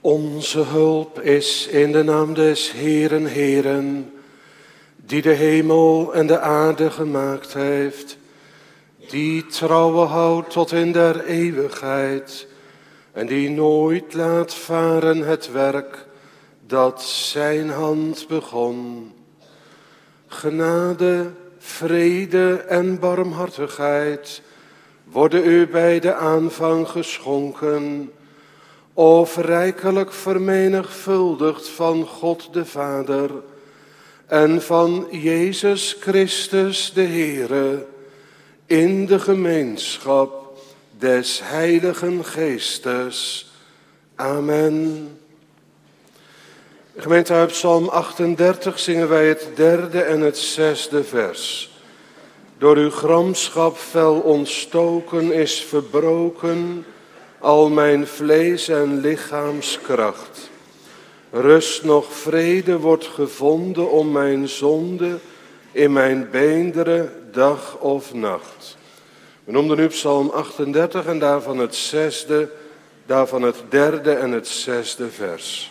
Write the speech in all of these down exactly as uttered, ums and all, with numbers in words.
Onze hulp is in de naam des Heeren, Heeren, die de hemel en de aarde gemaakt heeft, die trouwe houdt tot in der eeuwigheid en die nooit laat varen het werk dat zijn hand begon. Genade, vrede en barmhartigheid worden u bij de aanvang geschonken, of rijkelijk vermenigvuldigd van God de Vader en van Jezus Christus de Heere, in de gemeenschap des Heiligen Geestes. Amen. Gemeente, uit Psalm achtendertig zingen wij het derde en het zesde vers. Door uw gramschap fel ontstoken is verbroken al mijn vlees en lichaamskracht. Rust nog vrede wordt gevonden om mijn zonde in mijn beenderen dag of nacht. We noemden nu Psalm achtendertig en daarvan het zesde, daarvan het derde en het zesde vers.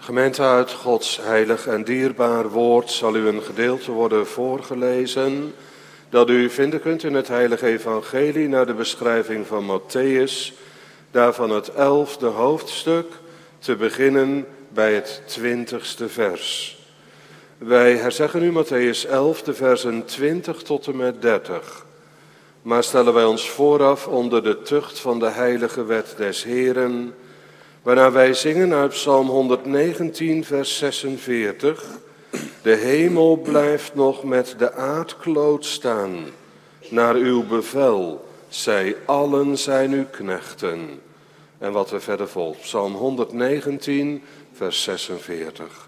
Gemeente, uit Gods heilig en dierbaar woord zal u een gedeelte worden voorgelezen dat u vinden kunt in het heilige evangelie naar de beschrijving van Matthäus, daarvan het elfde hoofdstuk, te beginnen bij het twintigste vers. Wij herzeggen nu Matthäus elf, de versen twintig tot en met dertig. Maar stellen wij ons vooraf onder de tucht van de heilige wet des Heeren, waarna wij zingen uit Psalm honderdnegentien, vers zesenveertig. De hemel blijft nog met de aardkloot staan. Naar uw bevel, zij allen zijn uw knechten. En wat er verder volgt, Psalm honderdnegentien, vers zesenveertig.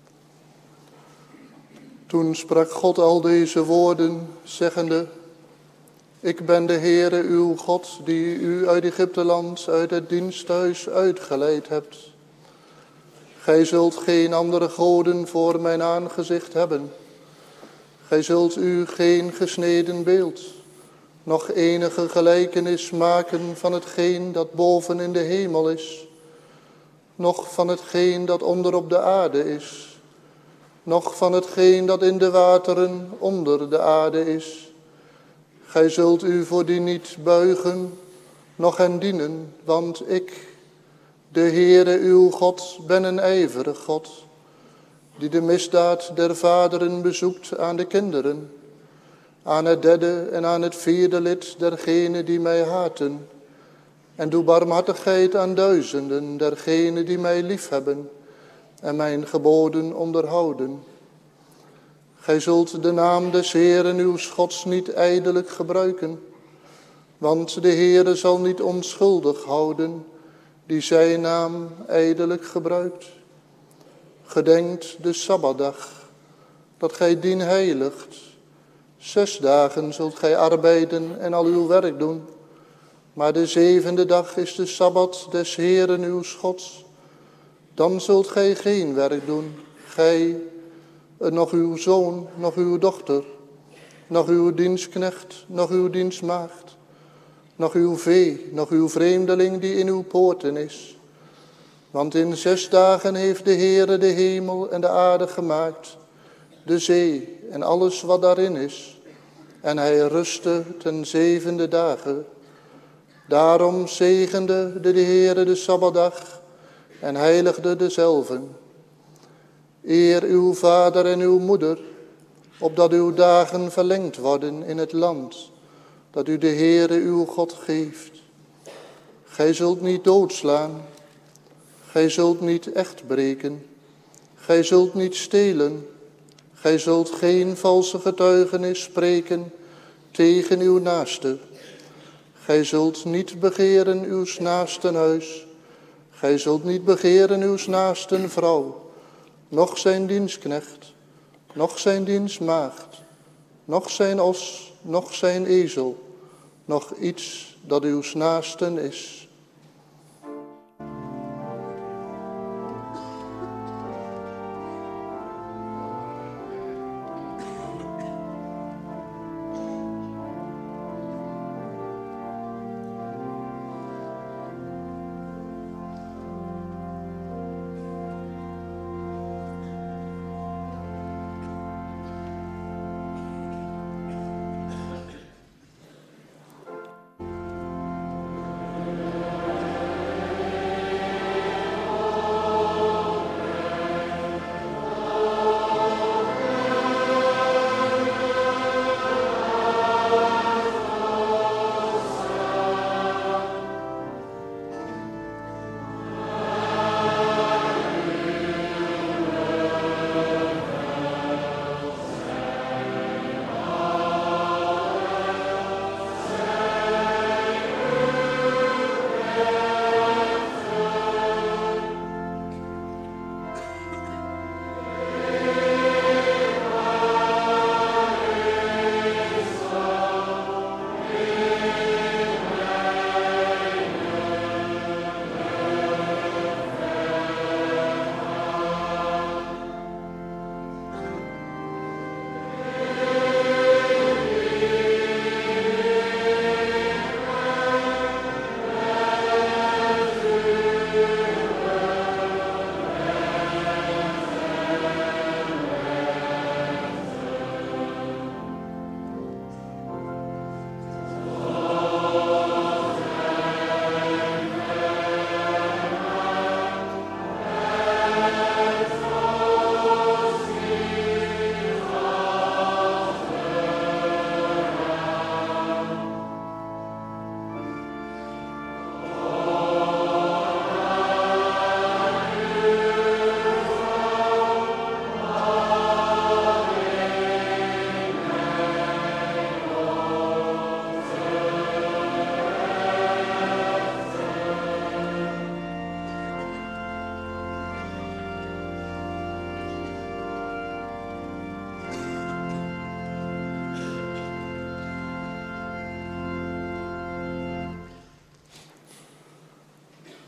Toen sprak God al deze woorden, zeggende: Ik ben de Heere uw God, die u uit Egypteland, uit het diensthuis uitgeleid hebt. Gij zult geen andere goden voor mijn aangezicht hebben. Gij zult u geen gesneden beeld, nog enige gelijkenis maken van hetgeen dat boven in de hemel is, noch van hetgeen dat onder op de aarde is, noch van hetgeen dat in de wateren onder de aarde is. Gij zult u voor die niet buigen, noch hen dienen, want ik, de Heere uw God, ben een ijverig God, die de misdaad der vaderen bezoekt aan de kinderen, aan het derde en aan het vierde lid dergenen die mij haten, en doe barmhartigheid aan duizenden dergenen die mij liefhebben en mijn geboden onderhouden. Gij zult de naam des Heeren uw Gods niet ijdelijk gebruiken, want de Heere zal niet onschuldig houden die zijn naam ijdelijk gebruikt. Gedenkt de Sabbatdag, dat gij dien heiligt. Zes dagen zult gij arbeiden en al uw werk doen, maar de zevende dag is de Sabbat des Heeren uw Gods. Dan zult gij geen werk doen, gij, nog uw zoon, nog uw dochter, nog uw dienstknecht, nog uw dienstmaagd, nog uw vee, nog uw vreemdeling die in uw poorten is. Want in zes dagen heeft de Heere de hemel en de aarde gemaakt, de zee en alles wat daarin is. En hij rustte ten zevende dagen. Daarom zegende de Heere de Sabbatdag en heiligde dezelven. Eer uw vader en uw moeder, opdat uw dagen verlengd worden in het land dat u de Heere uw God geeft. Gij zult niet doodslaan, gij zult niet echt breken, gij zult niet stelen, gij zult geen valse getuigenis spreken tegen uw naaste. Gij zult niet begeren uw naasten huis, gij zult niet begeren uw naasten vrouw, noch zijn dienstknecht, noch zijn dienstmaagd, noch zijn os, noch zijn ezel, noch iets dat uw naasten is.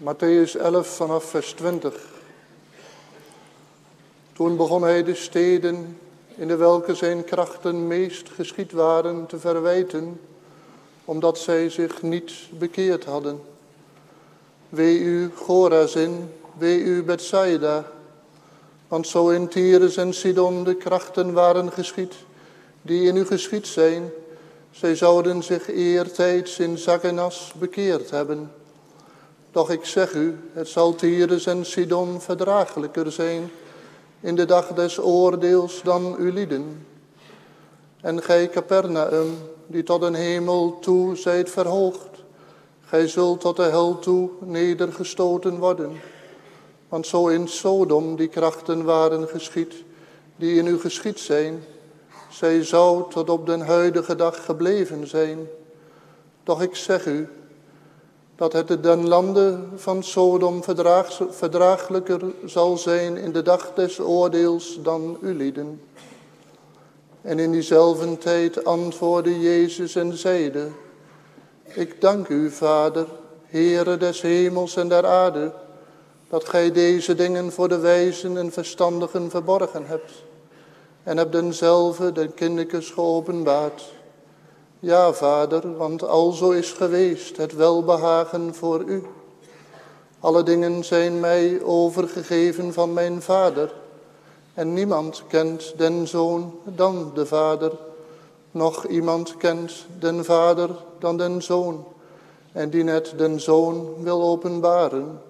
Matthäus elf vanaf vers twintig. Toen begon hij de steden in de welke zijn krachten meest geschied waren te verwijten, omdat zij zich niet bekeerd hadden. Wee u Chorazin, wee u Bethsaida, want zo in Tyrus en Sidon de krachten waren geschied, die in u geschied zijn, zij zouden zich eertijds in zak en as bekeerd hebben. Doch ik zeg u, het zal Tyrus en Sidon verdraaglijker zijn in de dag des oordeels dan uw lieden. En gij Capernaum, die tot een hemel toe zijt verhoogd, gij zult tot de hel toe nedergestoten worden. Want zo in Sodom die krachten waren geschied, die in u geschied zijn, zij zou tot op den huidige dag gebleven zijn. Doch ik zeg u, dat het den lande van Sodom verdraag, verdraaglijker zal zijn in de dag des oordeels dan uw lieden. En in diezelfde tijd antwoordde Jezus en zeide, ik dank u, Vader, Heere des hemels en der aarde, dat gij deze dingen voor de wijzen en verstandigen verborgen hebt, en hebt denzelve den kindertjes geopenbaard. Ja, Vader, want alzo is geweest het welbehagen voor u. Alle dingen zijn mij overgegeven van mijn Vader, en niemand kent den Zoon dan de Vader, noch iemand kent den Vader dan den Zoon, en die net den Zoon wil openbaren.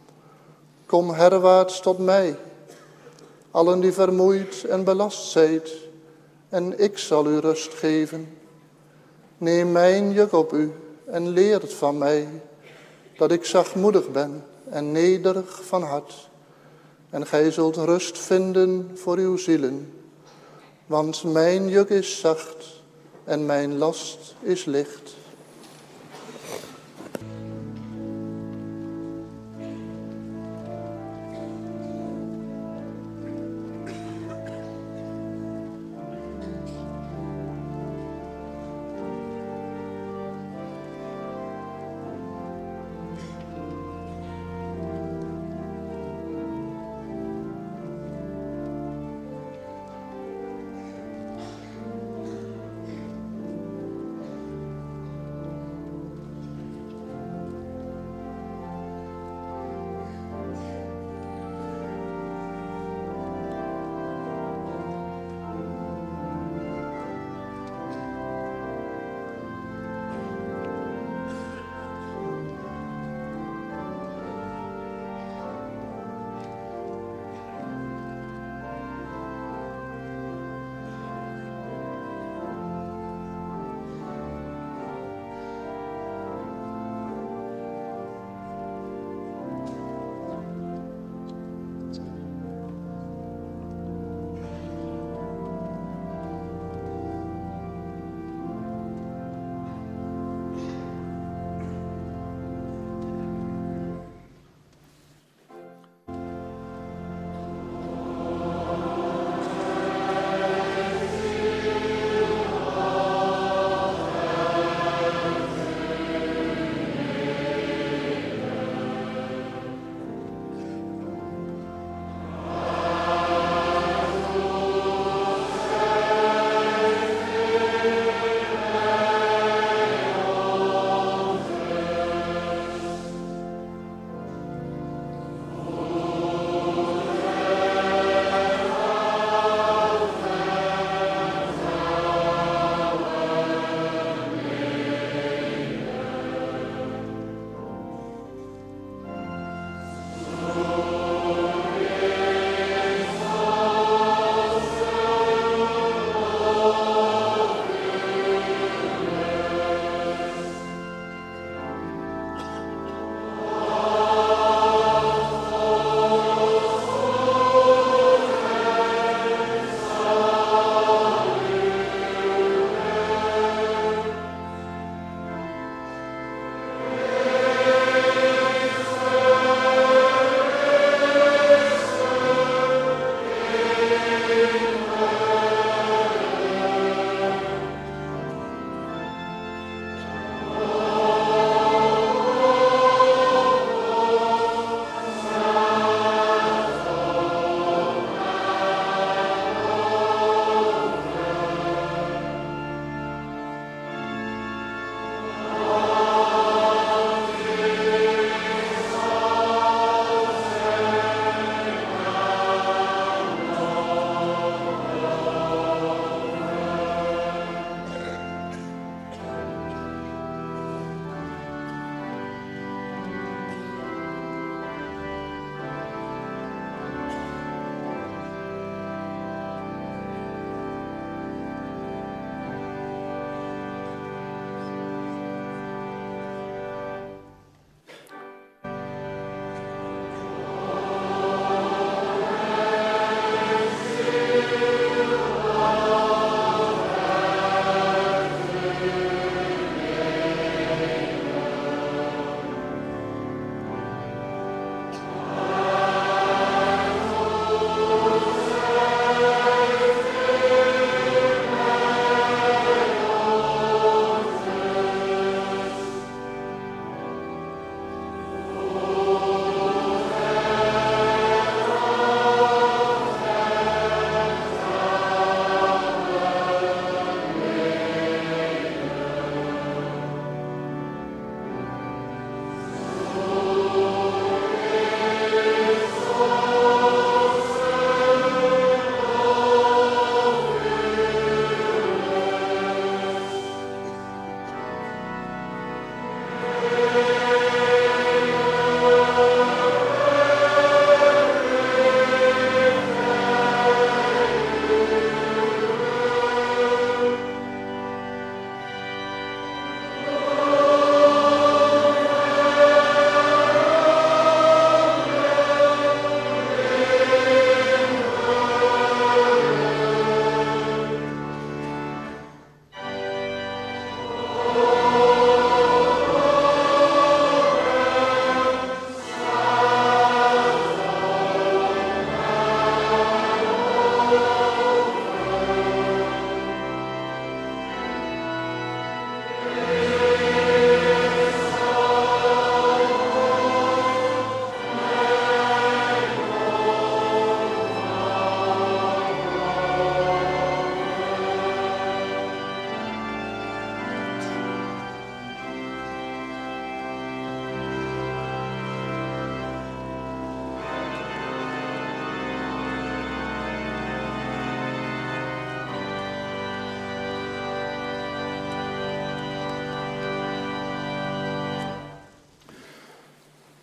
Kom herwaarts tot mij, allen die vermoeid en belast zijt, en ik zal u rust geven. Neem mijn juk op u en leert van mij, dat ik zachtmoedig ben en nederig van hart. En gij zult rust vinden voor uw zielen. Want mijn juk is zacht en mijn last is licht.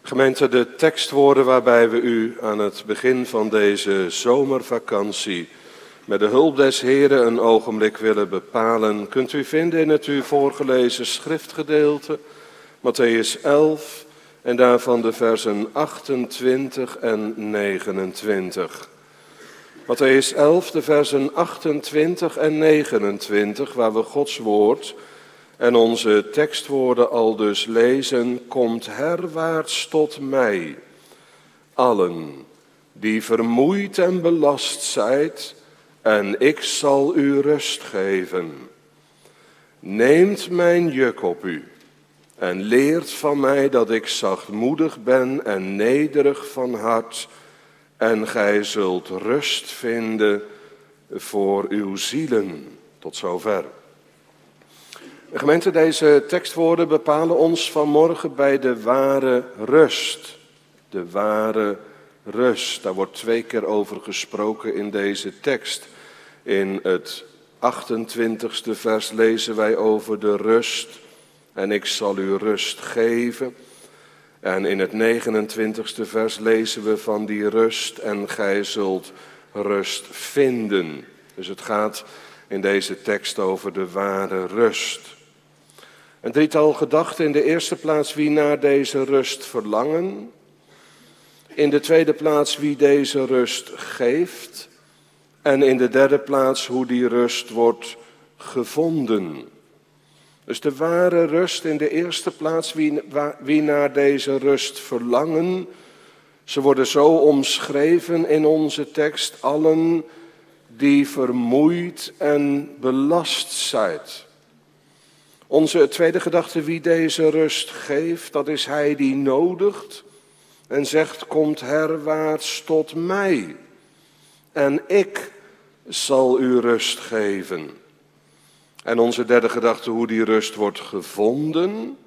Gemeente, de tekstwoorden waarbij we u aan het begin van deze zomervakantie met de hulp des Heren een ogenblik willen bepalen, kunt u vinden in het u voorgelezen schriftgedeelte, Mattheüs elf en daarvan de versen achtentwintig en negenentwintig. Mattheüs elf, de versen achtentwintig en negenentwintig, waar we Gods woord en onze tekstwoorden al dus lezen: komt herwaarts tot mij, allen die vermoeid en belast zijt, en ik zal u rust geven. Neemt mijn juk op u en leert van mij dat ik zachtmoedig ben en nederig van hart, en gij zult rust vinden voor uw zielen. Tot zover. Gemeente, deze tekstwoorden bepalen ons vanmorgen bij de ware rust. De ware rust. Daar wordt twee keer over gesproken in deze tekst. In het achtentwintigste vers lezen wij over de rust. En ik zal u rust geven. En in het negenentwintigste vers lezen we van die rust. En gij zult rust vinden. Dus het gaat in deze tekst over de ware rust. Een drietal gedachten. In de eerste plaats wie naar deze rust verlangen. In de tweede plaats wie deze rust geeft. En in de derde plaats hoe die rust wordt gevonden. Dus de ware rust in de eerste plaats wie, wie naar deze rust verlangen. Ze worden zo omschreven in onze tekst. Allen die vermoeid en belast zijt. Onze tweede gedachte, wie deze rust geeft, dat is hij die nodigt en zegt: komt herwaarts tot mij en ik zal u rust geven. En onze derde gedachte, hoe die rust wordt gevonden,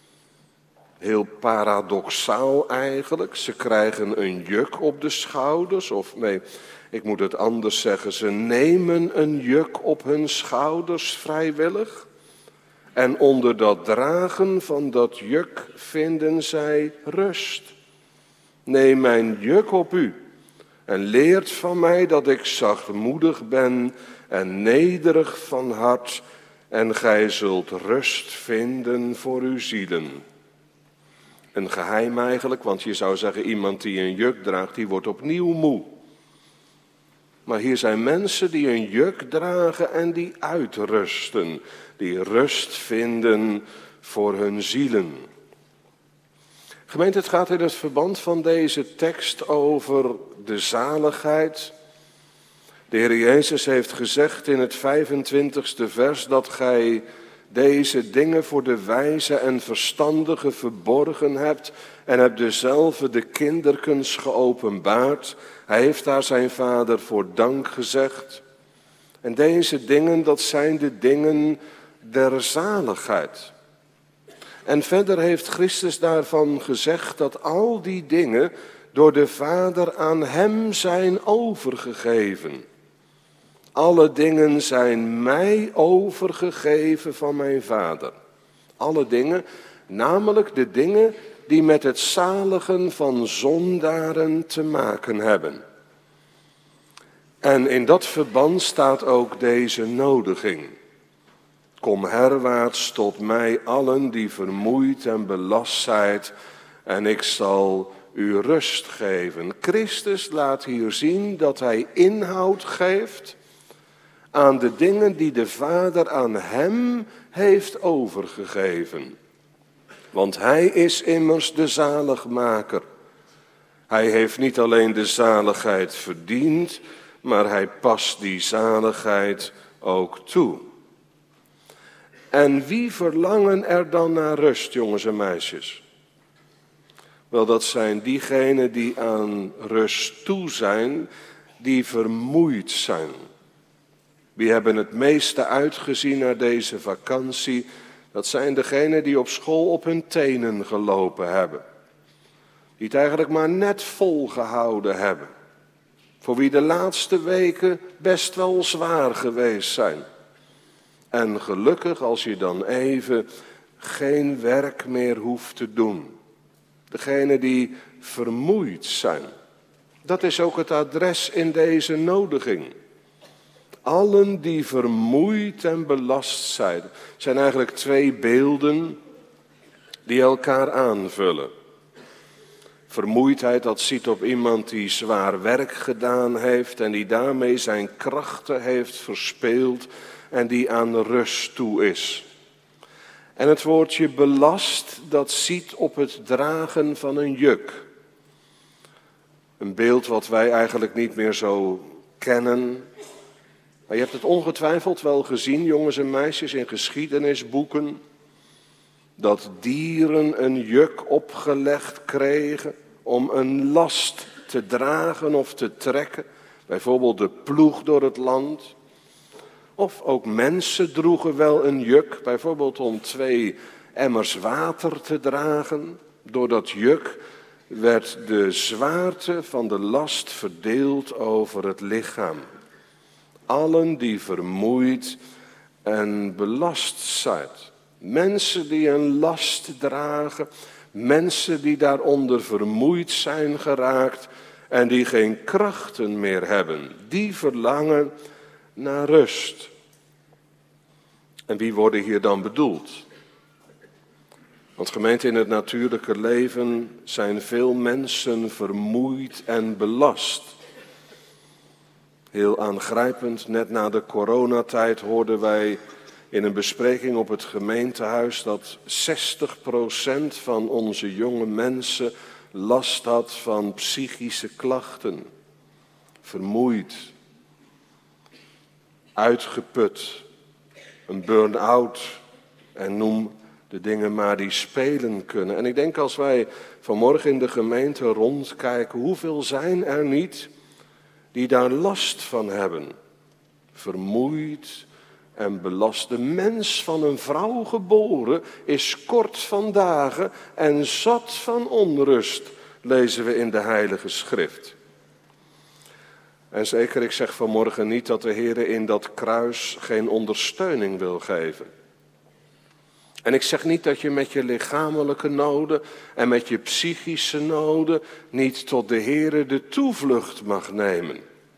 heel paradoxaal eigenlijk. Ze krijgen een juk op de schouders, of nee, ik moet het anders zeggen, ze nemen een juk op hun schouders vrijwillig. En onder dat dragen van dat juk vinden zij rust. Neem mijn juk op u en leert van mij dat ik zachtmoedig ben en nederig van hart, en gij zult rust vinden voor uw zielen. Een geheim eigenlijk, want je zou zeggen iemand die een juk draagt, die wordt opnieuw moe. Maar hier zijn mensen die een juk dragen en die uitrusten. Die rust vinden voor hun zielen. Gemeente, het gaat in het verband van deze tekst over de zaligheid. De Heer Jezus heeft gezegd in het vijfentwintigste vers dat gij deze dingen voor de wijze en verstandige verborgen hebt en hebt dezelfde de kinderkens geopenbaard. Hij heeft daar zijn vader voor dank gezegd. En deze dingen, dat zijn de dingen der zaligheid. En verder heeft Christus daarvan gezegd dat al die dingen door de Vader aan hem zijn overgegeven. Alle dingen zijn mij overgegeven van mijn Vader. Alle dingen, namelijk de dingen die met het zaligen van zondaren te maken hebben. En in dat verband staat ook deze nodiging. Kom herwaarts tot mij allen die vermoeid en belast zijt, en ik zal u rust geven. Christus laat hier zien dat hij inhoud geeft aan de dingen die de Vader aan hem heeft overgegeven. Want hij is immers de zaligmaker. Hij heeft niet alleen de zaligheid verdiend, maar hij past die zaligheid ook toe. En wie verlangen er dan naar rust, jongens en meisjes? Wel, dat zijn diegenen die aan rust toe zijn, die vermoeid zijn. Wie hebben het meeste uitgezien naar deze vakantie? Dat zijn degenen die op school op hun tenen gelopen hebben. Die het eigenlijk maar net volgehouden hebben. Voor wie de laatste weken best wel zwaar geweest zijn. En gelukkig als je dan even geen werk meer hoeft te doen. Degenen die vermoeid zijn. Dat is ook het adres in deze nodiging. Allen die vermoeid en belast zijn. Zijn eigenlijk twee beelden die elkaar aanvullen. Vermoeidheid, dat ziet op iemand die zwaar werk gedaan heeft en die daarmee zijn krachten heeft verspeeld en die aan rust toe is. En het woordje belast, dat ziet op het dragen van een juk. Een beeld wat wij eigenlijk niet meer zo kennen. Maar je hebt het ongetwijfeld wel gezien, jongens en meisjes, in geschiedenisboeken. Dat dieren een juk opgelegd kregen om een last te dragen of te trekken. Bijvoorbeeld de ploeg door het land. Of ook mensen droegen wel een juk, bijvoorbeeld om twee emmers water te dragen. Door dat juk werd de zwaarte van de last verdeeld over het lichaam. Allen die vermoeid en belast zijn. Mensen die een last dragen, mensen die daaronder vermoeid zijn geraakt en die geen krachten meer hebben, die verlangen naar rust. En wie worden hier dan bedoeld? Want gemeente, in het natuurlijke leven zijn veel mensen vermoeid en belast. Heel aangrijpend, net na de coronatijd hoorden wij in een bespreking op het gemeentehuis dat zestig procent van onze jonge mensen last had van psychische klachten. Vermoeid, uitgeput, een burn-out en noem de dingen maar die spelen kunnen. En ik denk als wij vanmorgen in de gemeente rondkijken, hoeveel zijn er niet die daar last van hebben. Vermoeid en belast. De mens van een vrouw geboren is kort van dagen en zat van onrust, lezen we in de Heilige Schrift. En zeker, ik zeg vanmorgen niet dat de Heer in dat kruis geen ondersteuning wil geven. En ik zeg niet dat je met je lichamelijke noden en met je psychische noden niet tot de Heer de toevlucht mag nemen.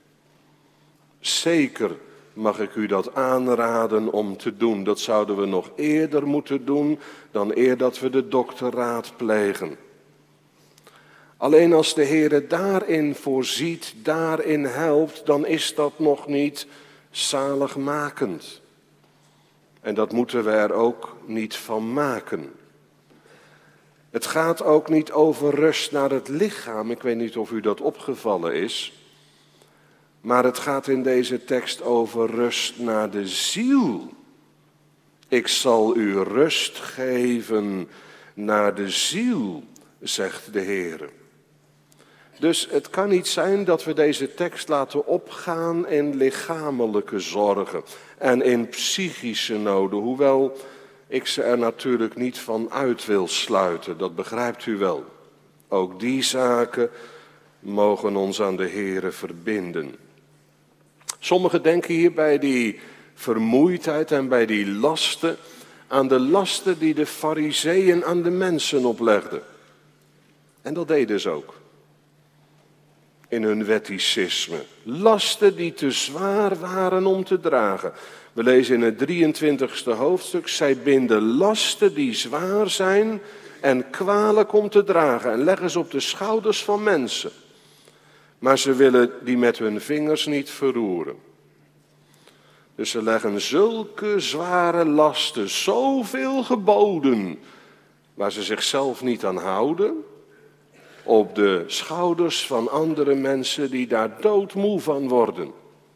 Zeker mag ik u dat aanraden om te doen. Dat zouden we nog eerder moeten doen dan eer dat we de dokter raadplegen. Alleen als de Heer daarin voorziet, daarin helpt, dan is dat nog niet zaligmakend. En dat moeten we er ook niet van maken. Het gaat ook niet over rust naar het lichaam. Ik weet niet of u dat opgevallen is. Maar het gaat in deze tekst over rust naar de ziel. Ik zal u rust geven naar de ziel, zegt de Heer. Dus het kan niet zijn dat we deze tekst laten opgaan in lichamelijke zorgen en in psychische noden. Hoewel ik ze er natuurlijk niet van uit wil sluiten, dat begrijpt u wel. Ook die zaken mogen ons aan de Heere verbinden. Sommigen denken hier bij die vermoeidheid en bij die lasten aan de lasten die de Farizeeën aan de mensen oplegden. En dat deden ze ook. In hun wetticisme. Lasten die te zwaar waren om te dragen. We lezen in het drieëntwintigste hoofdstuk. Zij binden lasten die zwaar zijn en kwalijk om te dragen. En leggen ze op de schouders van mensen. Maar ze willen die met hun vingers niet verroeren. Dus ze leggen zulke zware lasten, zoveel geboden, waar ze zichzelf niet aan houden, op de schouders van andere mensen die daar doodmoe van worden.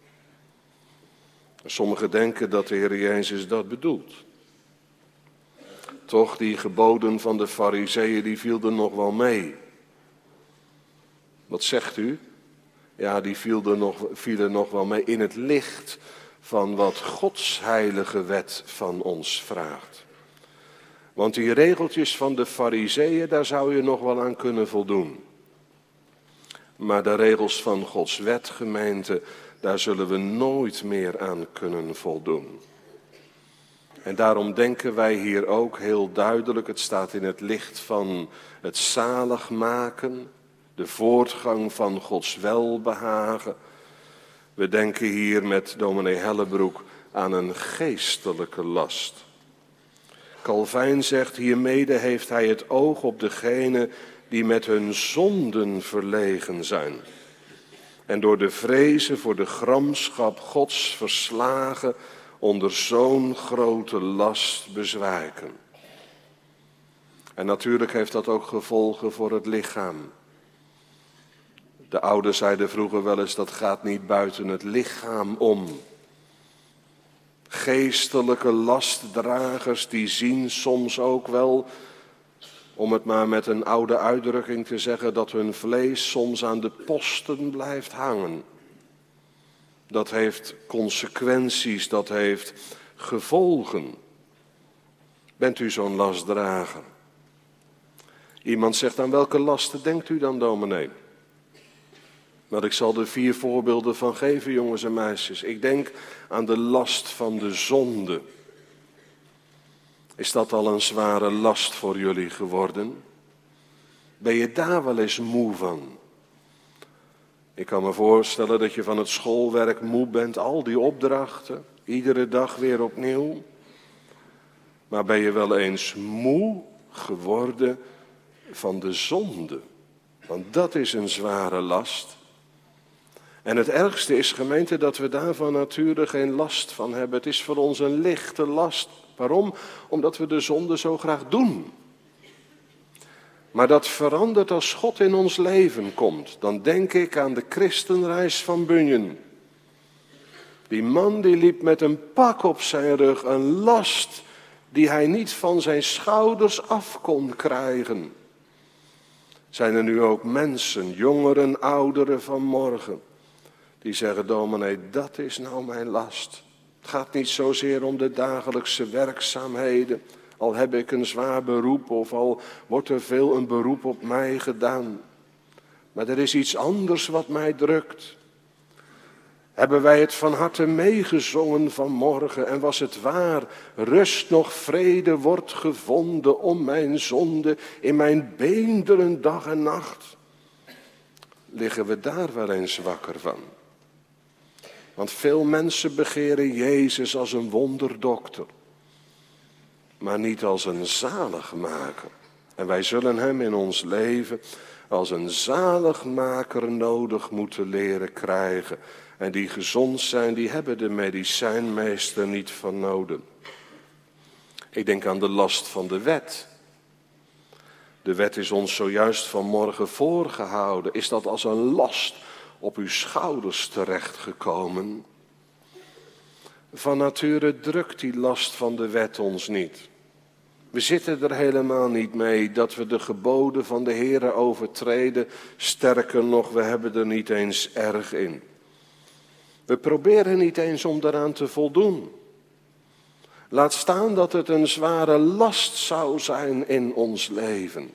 Sommigen denken dat de Heer Jezus dat bedoelt. Toch, die geboden van de Farizeeën, die vielen nog wel mee. Wat zegt u? Ja, die vielen nog, vielen nog wel mee in het licht van wat Gods heilige wet van ons vraagt. Want die regeltjes van de Farizeeën, daar zou je nog wel aan kunnen voldoen. Maar de regels van Gods wet, gemeente, daar zullen we nooit meer aan kunnen voldoen. En daarom denken wij hier ook heel duidelijk, het staat in het licht van het zaligmaken, de voortgang van Gods welbehagen. We denken hier met dominee Hellebroek aan een geestelijke last. Calvijn zegt, hiermede heeft hij het oog op degenen die met hun zonden verlegen zijn. En door de vrezen voor de gramschap Gods verslagen onder zo'n grote last bezwijken. En natuurlijk heeft dat ook gevolgen voor het lichaam. De ouders zeiden vroeger wel eens, dat gaat niet buiten het lichaam om. Geestelijke lastdragers die zien soms ook wel, om het maar met een oude uitdrukking te zeggen, dat hun vlees soms aan de posten blijft hangen. Dat heeft consequenties, dat heeft gevolgen. Bent u zo'n lastdrager? Iemand zegt, aan welke lasten denkt u dan, dominee? Maar ik zal er vier voorbeelden van geven, jongens en meisjes. Ik denk aan de last van de zonde. Is dat al een zware last voor jullie geworden? Ben je daar wel eens moe van? Ik kan me voorstellen dat je van het schoolwerk moe bent, al die opdrachten, iedere dag weer opnieuw. Maar ben je wel eens moe geworden van de zonde? Want dat is een zware last. En het ergste is, gemeente, dat we daarvan natuurlijk geen last van hebben. Het is voor ons een lichte last. Waarom? Omdat we de zonde zo graag doen. Maar dat verandert als God in ons leven komt. Dan denk ik aan de christenreis van Bunyan. Die man die liep met een pak op zijn rug, een last die hij niet van zijn schouders af kon krijgen. Zijn er nu ook mensen, jongeren, ouderen van morgen, die zeggen, dominee, dat is nou mijn last. Het gaat niet zozeer om de dagelijkse werkzaamheden, al heb ik een zwaar beroep of al wordt er veel een beroep op mij gedaan. Maar er is iets anders wat mij drukt. Hebben wij het van harte meegezongen vanmorgen en was het waar, rust nog vrede wordt gevonden om mijn zonde in mijn beenderen dag en nacht. Liggen we daar wel eens wakker van? Want veel mensen begeren Jezus als een wonderdokter, maar niet als een zaligmaker. En wij zullen hem in ons leven als een zaligmaker nodig moeten leren krijgen. En die gezond zijn, die hebben de medicijnmeester niet van nodig. Ik denk aan de last van de wet. De wet is ons zojuist vanmorgen voorgehouden. Is dat als een last op uw schouders terechtgekomen? Van nature drukt die last van de wet ons niet. We zitten er helemaal niet mee dat we de geboden van de Heere overtreden. Sterker nog, we hebben er niet eens erg in. We proberen niet eens om daaraan te voldoen. Laat staan dat het een zware last zou zijn in ons leven.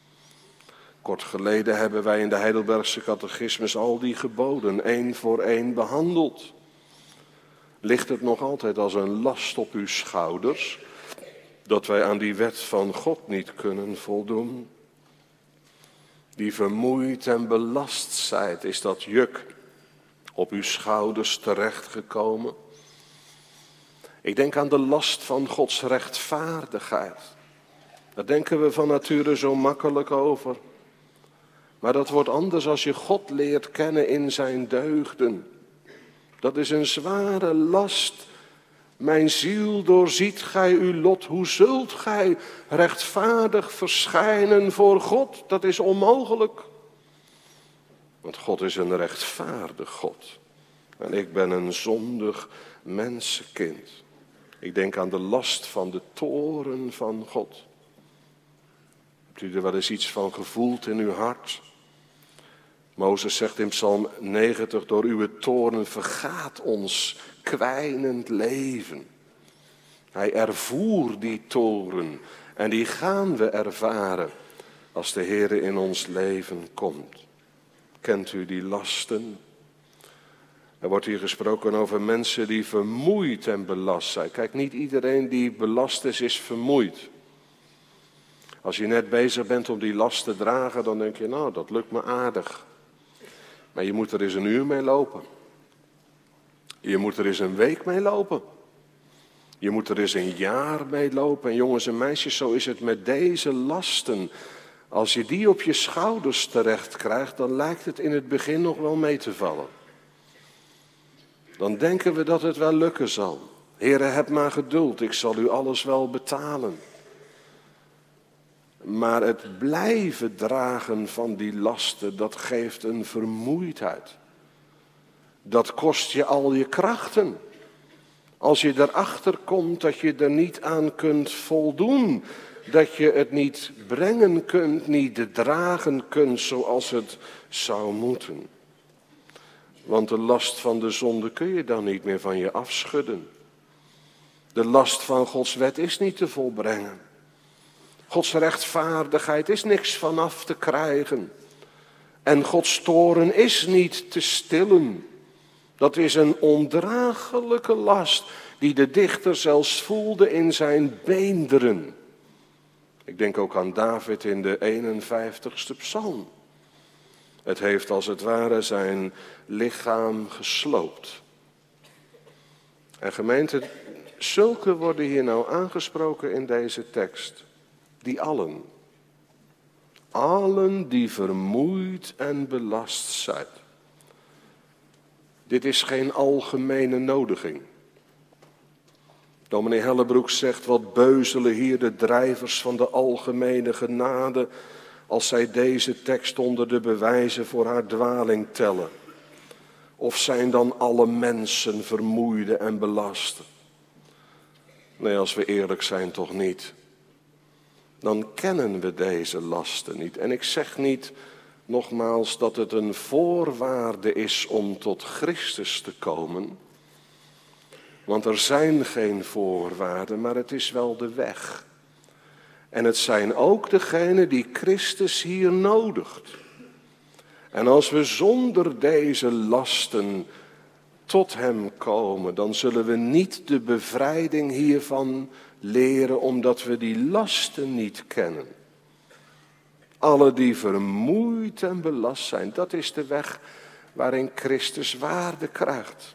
Kort geleden hebben wij in de Heidelbergse catechismus al die geboden één voor één behandeld. Ligt het nog altijd als een last op uw schouders, dat wij aan die wet van God niet kunnen voldoen? Die vermoeid en belast zijt, is dat juk op uw schouders terechtgekomen? Ik denk aan de last van Gods rechtvaardigheid. Daar denken we van nature zo makkelijk over. Maar dat wordt anders als je God leert kennen in zijn deugden. Dat is een zware last. Mijn ziel, doorziet gij uw lot. Hoe zult gij rechtvaardig verschijnen voor God? Dat is onmogelijk. Want God is een rechtvaardig God. En ik ben een zondig mensenkind. Ik denk aan de last van de toorn van God. Hebt u er wel eens iets van gevoeld in uw hart? Mozes zegt in Psalm negentig, door uw toorn vergaat ons kwijnend leven. Hij ervoer die toorn en die gaan we ervaren als de Heere in ons leven komt. Kent u die lasten? Er wordt hier gesproken over mensen die vermoeid en belast zijn. Kijk, niet iedereen die belast is, is vermoeid. Als je net bezig bent om die last te dragen, dan denk je, nou, dat lukt me aardig. Maar je moet er eens een uur mee lopen. Je moet er eens een week mee lopen. Je moet er eens een jaar mee lopen. En jongens en meisjes, zo is het met deze lasten. Als je die op je schouders terecht krijgt, dan lijkt het in het begin nog wel mee te vallen. Dan denken we dat het wel lukken zal. Heere, heb maar geduld, ik zal u alles wel betalen. Maar het blijven dragen van die lasten, dat geeft een vermoeidheid. Dat kost je al je krachten. Als je erachter komt dat je er niet aan kunt voldoen, dat je het niet brengen kunt, niet dragen kunt zoals het zou moeten. Want de last van de zonde kun je dan niet meer van je afschudden. De last van Gods wet is niet te volbrengen. Gods rechtvaardigheid is niks vanaf te krijgen. En Gods toorn is niet te stillen. Dat is een ondraaglijke last die de dichter zelfs voelde in zijn beenderen. Ik denk ook aan David in de eenenvijftigste psalm. Het heeft als het ware zijn lichaam gesloopt. En gemeente, zulke worden hier nou aangesproken in deze tekst. Die allen. Allen die vermoeid en belast zijn. Dit is geen algemene nodiging. Dominee Hellebroek zegt, wat beuzelen hier de drijvers van de algemene genade als zij deze tekst onder de bewijzen voor haar dwaling tellen. Of zijn dan alle mensen vermoeide en belasten? Nee, als we eerlijk zijn, toch niet. Dan kennen we deze lasten niet. En ik zeg niet, nogmaals, dat het een voorwaarde is om tot Christus te komen. Want er zijn geen voorwaarden, maar het is wel de weg. En het zijn ook degenen die Christus hier nodigt. En als we zonder deze lasten tot hem komen, dan zullen we niet de bevrijding hiervan leren, omdat we die lasten niet kennen. Alle die vermoeid en belast zijn, dat is de weg waarin Christus waarde krijgt.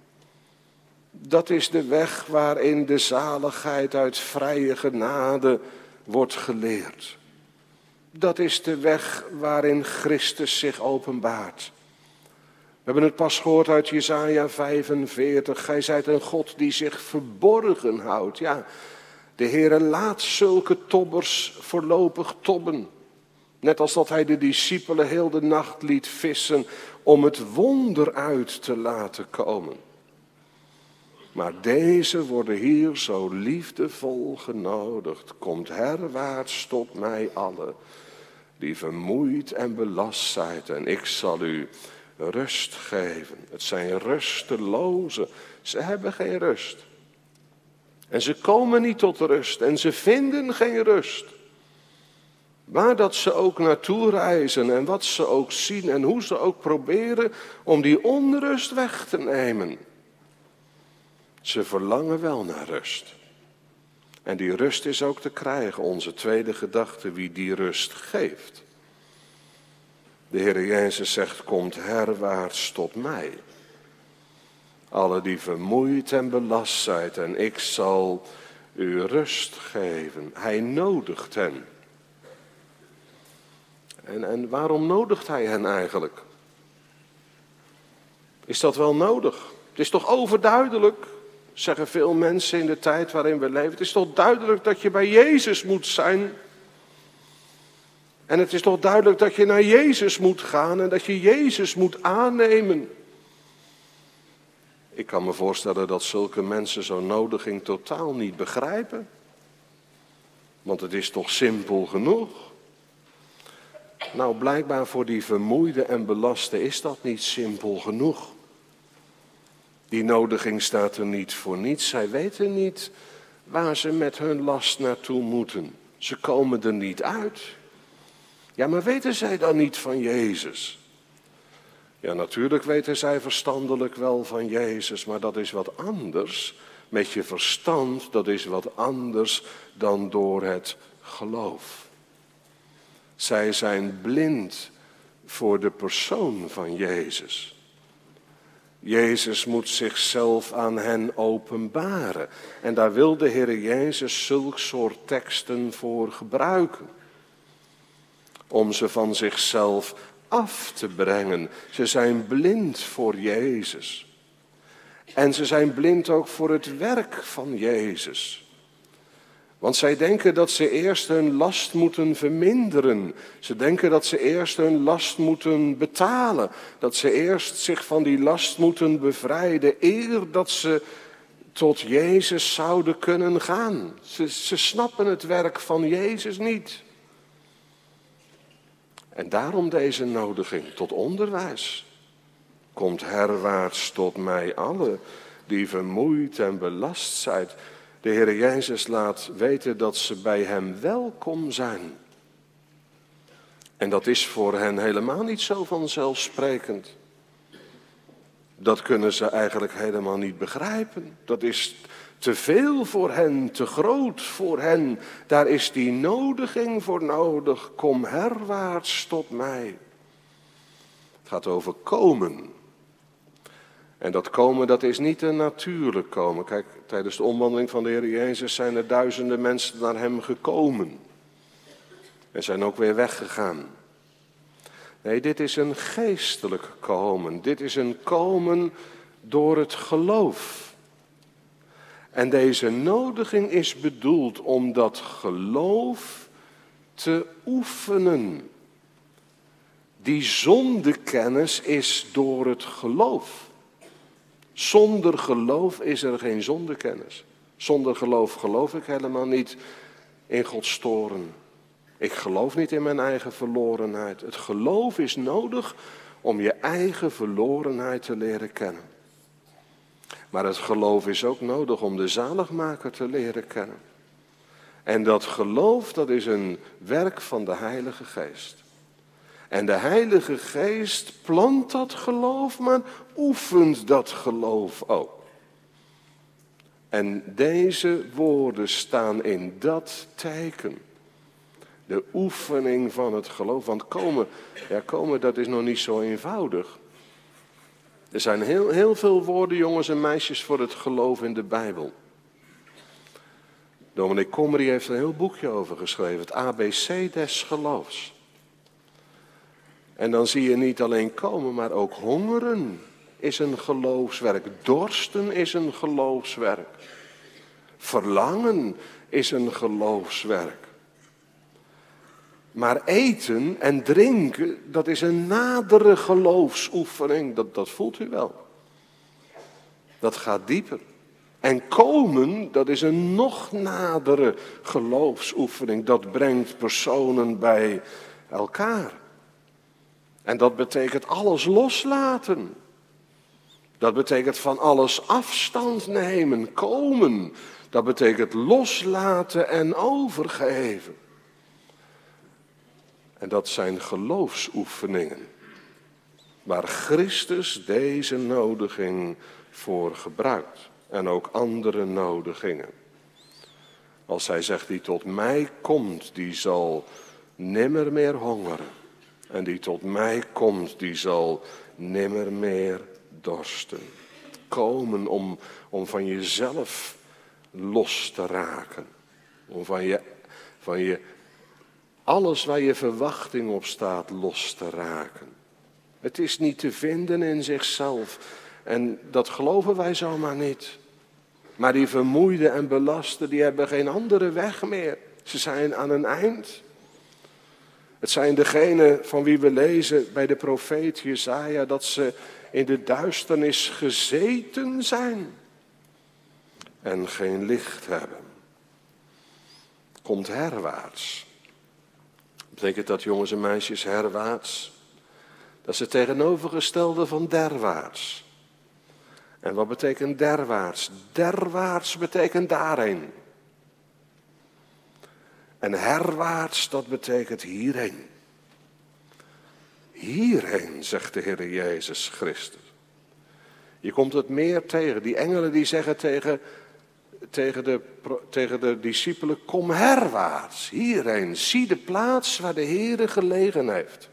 Dat is de weg waarin de zaligheid uit vrije genade wordt geleerd. Dat is de weg waarin Christus zich openbaart. We hebben het pas gehoord uit Jesaja vijfenveertig. Gij zijt een God die zich verborgen houdt. Ja, de Heere laat zulke tobbers voorlopig tobben. Net als dat hij de discipelen heel de nacht liet vissen om het wonder uit te laten komen. Maar deze worden hier zo liefdevol genodigd. Komt herwaarts tot mij allen, die vermoeid en belast zijt, en ik zal u rust geven. Het zijn rustelozen. Ze hebben geen rust. En ze komen niet tot rust. En ze vinden geen rust. Waar dat ze ook naartoe reizen en wat ze ook zien en hoe ze ook proberen om die onrust weg te nemen. Ze verlangen wel naar rust. En die rust is ook te krijgen. Onze tweede gedachte, wie die rust geeft. De Heer Jezus zegt, komt herwaarts tot mij. Alle die vermoeid en belast zijn, en ik zal u rust geven. Hij nodigt hen. En, en waarom nodigt hij hen eigenlijk? Is dat wel nodig? Het is toch overduidelijk, zeggen veel mensen in de tijd waarin we leven. Het is toch duidelijk dat je bij Jezus moet zijn. En het is toch duidelijk dat je naar Jezus moet gaan en dat je Jezus moet aannemen. Ik kan me voorstellen dat zulke mensen zo'n nodiging totaal niet begrijpen. Want het is toch simpel genoeg? Nou, blijkbaar voor die vermoeide en belaste is dat niet simpel genoeg. Die nodiging staat er niet voor niets. Zij weten niet waar ze met hun last naartoe moeten. Ze komen er niet uit. Ja, maar weten zij dan niet van Jezus? Ja, natuurlijk weten zij verstandelijk wel van Jezus, maar dat is wat anders. Met je verstand, dat is wat anders dan door het geloof. Zij zijn blind voor de persoon van Jezus. Jezus moet zichzelf aan hen openbaren. En daar wil de Heer Jezus zulk soort teksten voor gebruiken. Om ze van zichzelf af te brengen. Ze zijn blind voor Jezus. En ze zijn blind ook voor het werk van Jezus. Want zij denken dat ze eerst hun last moeten verminderen. Ze denken dat ze eerst hun last moeten betalen. Dat ze eerst zich van die last moeten bevrijden, eer dat ze tot Jezus zouden kunnen gaan. Ze, ze snappen het werk van Jezus niet. En daarom deze nodiging tot onderwijs. Komt herwaarts tot mij alle die vermoeid en belast zijn. De Heer Jezus laat weten dat ze bij hem welkom zijn. En dat is voor hen helemaal niet zo vanzelfsprekend. Dat kunnen ze eigenlijk helemaal niet begrijpen. Dat is te veel voor hen, te groot voor hen. Daar is die nodiging voor nodig. Kom herwaarts tot mij. Het gaat over komen. En dat komen, dat is niet een natuurlijk komen. Kijk, tijdens de omwandeling van de Heer Jezus zijn er duizenden mensen naar hem gekomen. En zijn ook weer weggegaan. Nee, dit is een geestelijk komen. Dit is een komen door het geloof. En deze nodiging is bedoeld om dat geloof te oefenen. Die zondekennis is door het geloof. Zonder geloof is er geen zondekennis. Zonder geloof geloof ik helemaal niet in Gods toorn. Ik geloof niet in mijn eigen verlorenheid. Het geloof is nodig om je eigen verlorenheid te leren kennen. Maar het geloof is ook nodig om de zaligmaker te leren kennen. En dat geloof, dat is een werk van de Heilige Geest. En de Heilige Geest plant dat geloof, maar oefent dat geloof ook. En deze woorden staan in dat teken. De oefening van het geloof. Want komen, ja, komen dat is nog niet zo eenvoudig. Er zijn heel, heel veel woorden, jongens en meisjes, voor het geloof in de Bijbel. Dominic Comrie heeft er een heel boekje over geschreven. Het A B C des geloofs. En dan zie je niet alleen komen, maar ook hongeren is een geloofswerk. Dorsten is een geloofswerk. Verlangen is een geloofswerk. Maar eten en drinken, dat is een nadere geloofsoefening. Dat, dat voelt u wel. Dat gaat dieper. En komen, dat is een nog nadere geloofsoefening. Dat brengt personen bij elkaar. En dat betekent alles loslaten. Dat betekent van alles afstand nemen, komen. Dat betekent loslaten en overgeven. En dat zijn geloofsoefeningen. Waar Christus deze nodiging voor gebruikt. En ook andere nodigingen. Als hij zegt, die tot mij komt, die zal nimmer meer hongeren. En die tot mij komt, die zal nimmer meer dorsten. Komen om, om van jezelf los te raken. Om van je, van je, alles waar je verwachting op staat, los te raken. Het is niet te vinden in zichzelf. En dat geloven wij zomaar niet. Maar die vermoeiden en belasten, die hebben geen andere weg meer. Ze zijn aan een eind. Het zijn degenen van wie we lezen bij de profeet Jesaja dat ze in de duisternis gezeten zijn en geen licht hebben. Komt herwaarts. Betekent dat, jongens en meisjes, herwaarts? Dat is het tegenovergestelde van derwaarts. En wat betekent derwaarts? Derwaarts betekent daarheen. En herwaarts, dat betekent hierheen. hierheen, zegt de Heer Jezus Christus. Je komt het meer tegen. Die engelen die zeggen tegen, tegen, de, tegen de discipelen, kom herwaarts, hierheen. Zie de plaats waar de Heer gelegen heeft.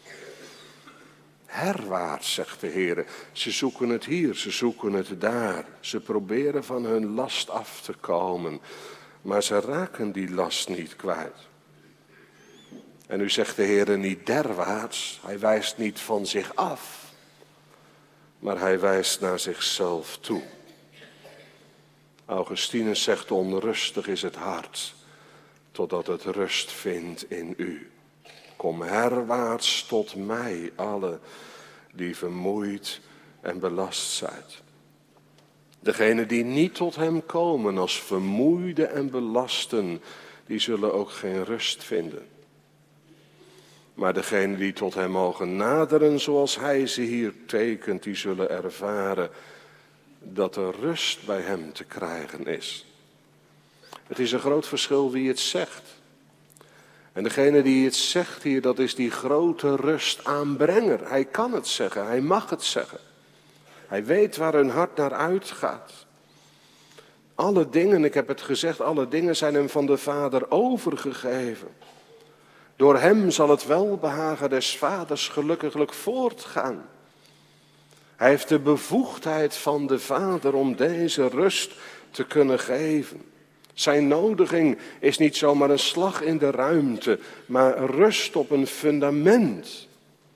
Herwaarts, zegt de Heer. Ze zoeken het hier, ze zoeken het daar. Ze proberen van hun last af te komen. Maar ze raken die last niet kwijt. En nu zegt de Heer niet derwaarts. Hij wijst niet van zich af. Maar hij wijst naar zichzelf toe. Augustinus zegt, onrustig is het hart, totdat het rust vindt in u. Kom herwaarts tot mij, alle die vermoeid en belast zijn. Degenen die niet tot hem komen als vermoeide en belasten, die zullen ook geen rust vinden. Maar degenen die tot hem mogen naderen, zoals hij ze hier tekent, die zullen ervaren dat er rust bij hem te krijgen is. Het is een groot verschil wie het zegt. En degene die het zegt hier, dat is die grote rustaanbrenger. Hij kan het zeggen, hij mag het zeggen. Hij weet waar hun hart naar uitgaat. Alle dingen, ik heb het gezegd, alle dingen zijn hem van de Vader overgegeven. Door hem zal het welbehagen des Vaders gelukkiglijk voortgaan. Hij heeft de bevoegdheid van de Vader om deze rust te kunnen geven. Zijn nodiging is niet zomaar een slag in de ruimte, maar rust op een fundament.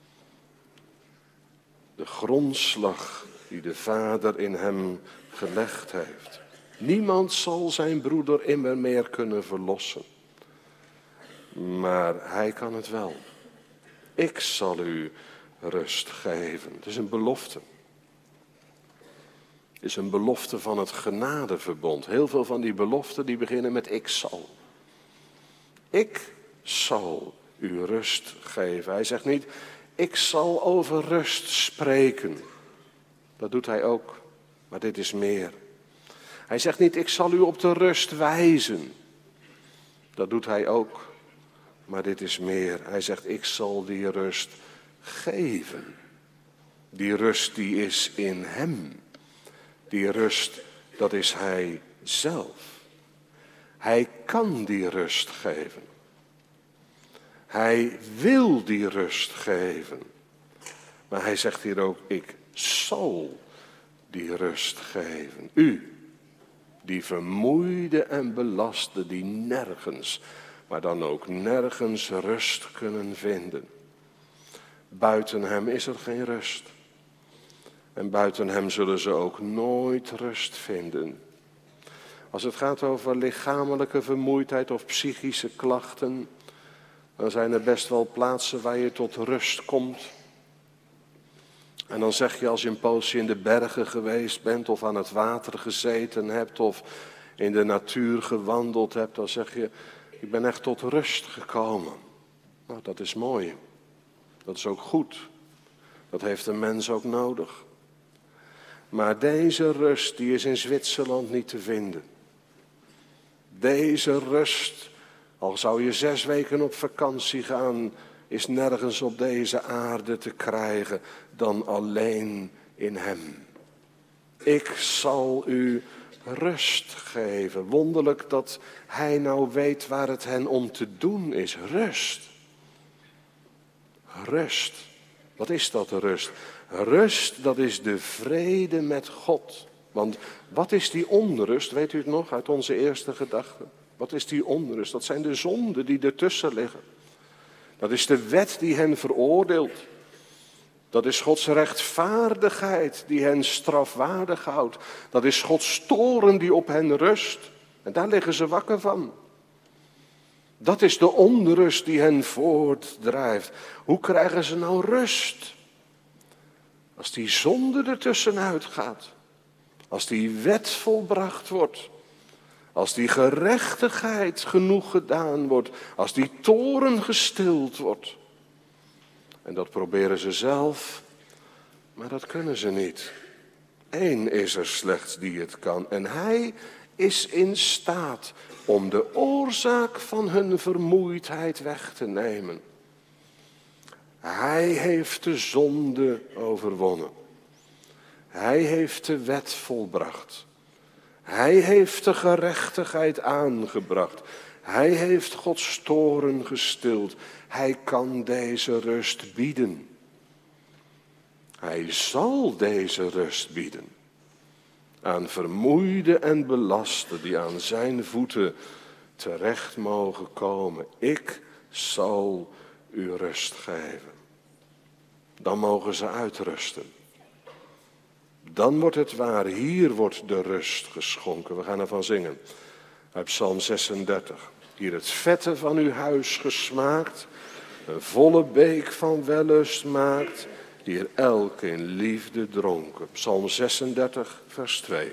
De grondslag die de Vader in hem gelegd heeft. Niemand zal zijn broeder immer meer kunnen verlossen. Maar hij kan het wel. Ik zal u rust geven. Het is een belofte. Het is een belofte van het genadeverbond. Heel veel van die beloften die beginnen met ik zal. Ik zal u rust geven. Hij zegt niet, ik zal over rust spreken. Dat doet hij ook, maar dit is meer. Hij zegt niet, ik zal u op de rust wijzen. Dat doet hij ook, maar dit is meer. Hij zegt, ik zal die rust geven. Die rust die is in hem. Die rust, dat is hij zelf. Hij kan die rust geven. Hij wil die rust geven. Maar hij zegt hier ook, ik zal die rust geven. U, die vermoeide en belaste, die nergens, maar dan ook nergens rust kunnen vinden. Buiten hem is er geen rust. En buiten hem zullen ze ook nooit rust vinden. Als het gaat over lichamelijke vermoeidheid of psychische klachten, dan zijn er best wel plaatsen waar je tot rust komt. En dan zeg je, als je een poosje in de bergen geweest bent of aan het water gezeten hebt of in de natuur gewandeld hebt, dan zeg je, ik ben echt tot rust gekomen. Nou, dat is mooi. Dat is ook goed. Dat heeft een mens ook nodig. Maar deze rust, die is in Zwitserland niet te vinden. Deze rust, al zou je zes weken op vakantie gaan, is nergens op deze aarde te krijgen dan alleen in hem. Ik zal u rust geven. Wonderlijk dat hij nou weet waar het hen om te doen is. Rust. Rust. Wat is dat, rust? Rust, dat is de vrede met God. Want wat is die onrust, weet u het nog uit onze eerste gedachte? Wat is die onrust? Dat zijn de zonden die ertussen liggen. Dat is de wet die hen veroordeelt. Dat is Gods rechtvaardigheid die hen strafwaardig houdt. Dat is Gods toorn die op hen rust. En daar liggen ze wakker van. Dat is de onrust die hen voortdrijft. Hoe krijgen ze nou rust? Als die zonde ertussenuit gaat. Als die wet volbracht wordt. Als die gerechtigheid genoeg gedaan wordt. Als die toorn gestild wordt. En dat proberen ze zelf. Maar dat kunnen ze niet. Eén is er slechts die het kan. En hij is in staat om de oorzaak van hun vermoeidheid weg te nemen. Hij heeft de zonde overwonnen. Hij heeft de wet volbracht. Hij heeft de gerechtigheid aangebracht. Hij heeft Gods toorn gestild. Hij kan deze rust bieden. Hij zal deze rust bieden aan vermoeide en belasten die aan zijn voeten terecht mogen komen. Ik zal u rust geven. Dan mogen ze uitrusten. Dan wordt het waar, hier wordt de rust geschonken. We gaan ervan zingen. Uit Psalm zesendertig. Hier het vette van uw huis gesmaakt, een volle beek van wellust maakt, hier elk in liefde dronken. Psalm zesendertig, vers twee.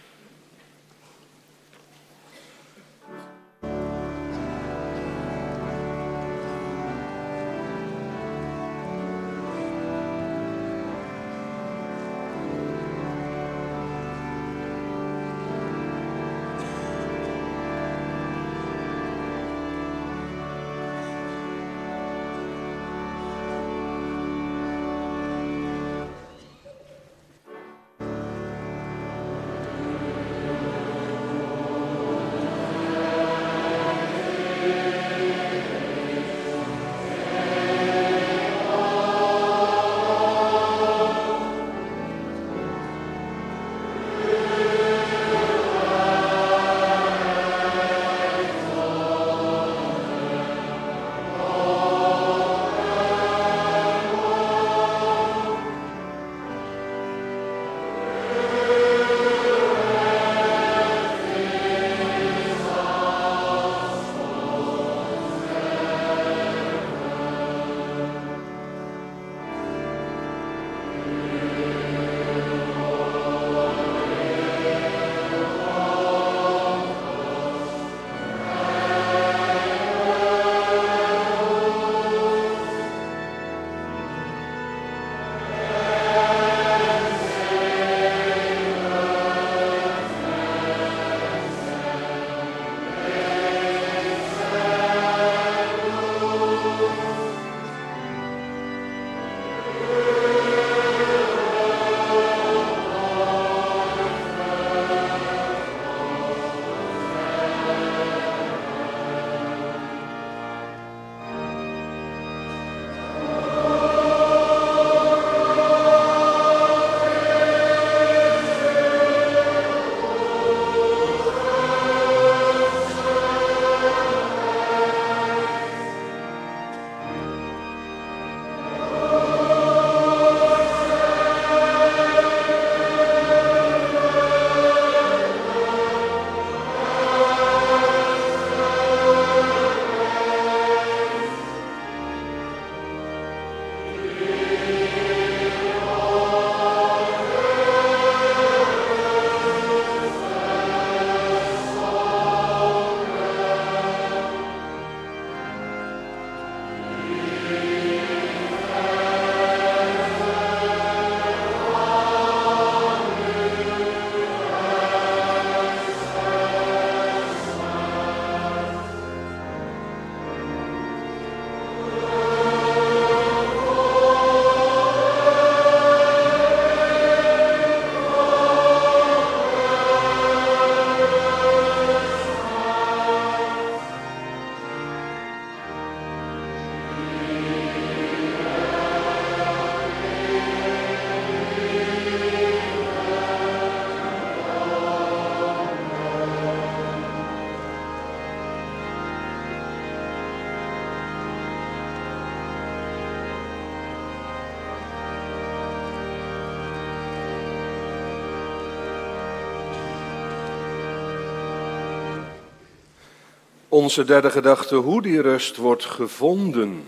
Onze derde gedachte, hoe die rust wordt gevonden.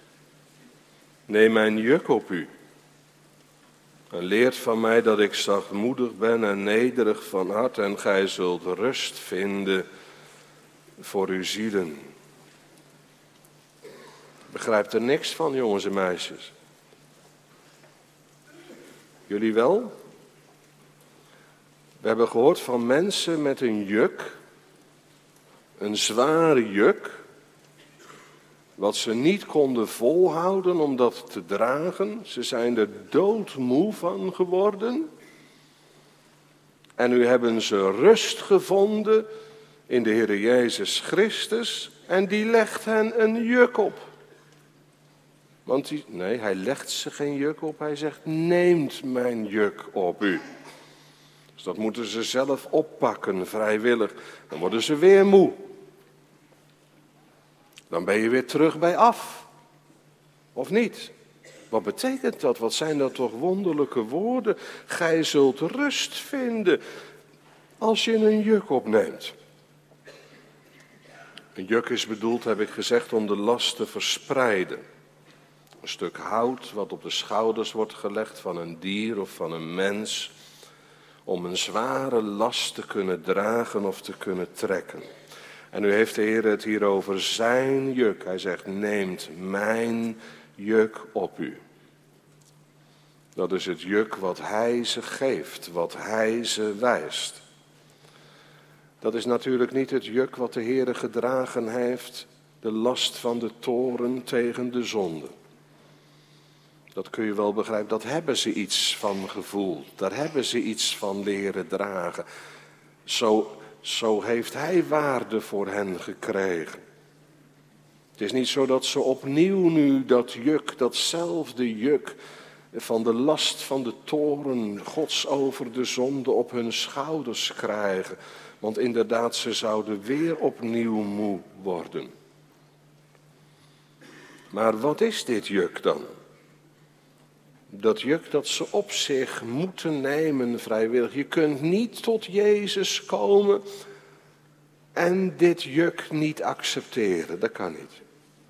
Neem mijn juk op u. En leert van mij dat ik zachtmoedig ben en nederig van hart, en gij zult rust vinden voor uw zielen. Begrijpt er niks van, jongens en meisjes? Jullie wel? We hebben gehoord van mensen met een juk, een zware juk, wat ze niet konden volhouden om dat te dragen. Ze zijn er doodmoe van geworden. En nu hebben ze rust gevonden in de Heer Jezus Christus. En die legt hen een juk op. Want die, nee, hij legt ze geen juk op. Hij zegt, neemt mijn juk op u. Dus dat moeten ze zelf oppakken, vrijwillig. Dan worden ze weer moe. Dan ben je weer terug bij af. Of niet? Wat betekent dat? Wat zijn dat toch wonderlijke woorden? Gij zult rust vinden als je een juk opneemt. Een juk is bedoeld, heb ik gezegd, om de last te verspreiden. Een stuk hout wat op de schouders wordt gelegd van een dier of van een mens. Om een zware last te kunnen dragen of te kunnen trekken. En nu heeft de Heer het hier over zijn juk. Hij zegt, neemt mijn juk op u. Dat is het juk wat hij ze geeft, wat hij ze wijst. Dat is natuurlijk niet het juk wat de Heer gedragen heeft, de last van de toorn tegen de zonde. Dat kun je wel begrijpen, dat hebben ze iets van gevoeld, daar hebben ze iets van leren dragen. Zo, zo heeft hij waarde voor hen gekregen. Het is niet zo dat ze opnieuw nu dat juk, datzelfde juk van de last van de toorn Gods over de zonde op hun schouders krijgen. Want inderdaad, ze zouden weer opnieuw moe worden. Maar wat is dit juk dan? Dat juk dat ze op zich moeten nemen vrijwillig. Je kunt niet tot Jezus komen en dit juk niet accepteren. Dat kan niet.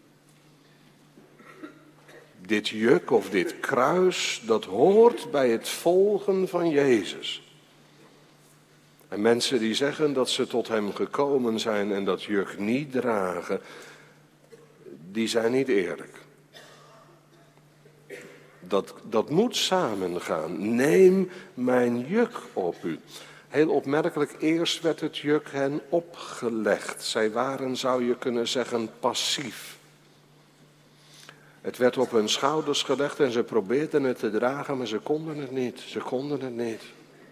Dit juk of dit kruis, dat hoort bij het volgen van Jezus. En mensen die zeggen dat ze tot hem gekomen zijn en dat juk niet dragen, die zijn niet eerlijk. Dat, dat moet samengaan. Neem mijn juk op u. Heel opmerkelijk, eerst werd het juk hen opgelegd. Zij waren, zou je kunnen zeggen, passief. Het werd op hun schouders gelegd en ze probeerden het te dragen, maar ze konden het niet. Ze konden het niet.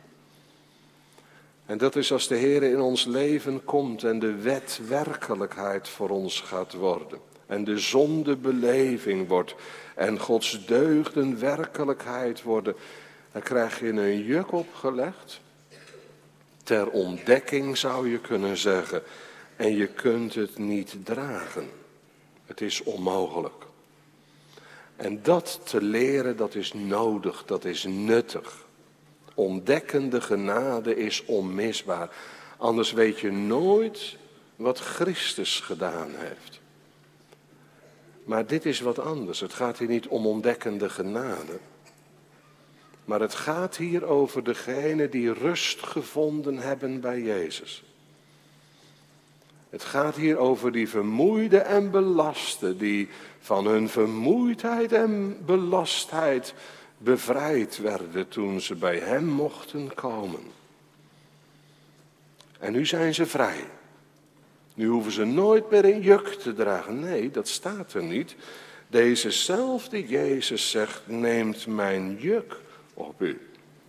En dat is als de Heer in ons leven komt en de wet werkelijkheid voor ons gaat worden. En de zonde beleving wordt en Gods deugden werkelijkheid worden. Dan krijg je een juk opgelegd. Ter ontdekking zou je kunnen zeggen. En je kunt het niet dragen. Het is onmogelijk. En dat te leren, dat is nodig, dat is nuttig. Ontdekkende genade is onmisbaar. Anders weet je nooit wat Christus gedaan heeft. Maar dit is wat anders. Het gaat hier niet om ontdekkende genade. Maar het gaat hier over degenen die rust gevonden hebben bij Jezus. Het gaat hier over die vermoeide en belasten, die van hun vermoeidheid en belastheid bevrijd werden toen ze bij hem mochten komen. En nu zijn ze vrij. Nu hoeven ze nooit meer een juk te dragen. Nee, dat staat er niet. Dezezelfde Jezus zegt, neemt mijn juk op u.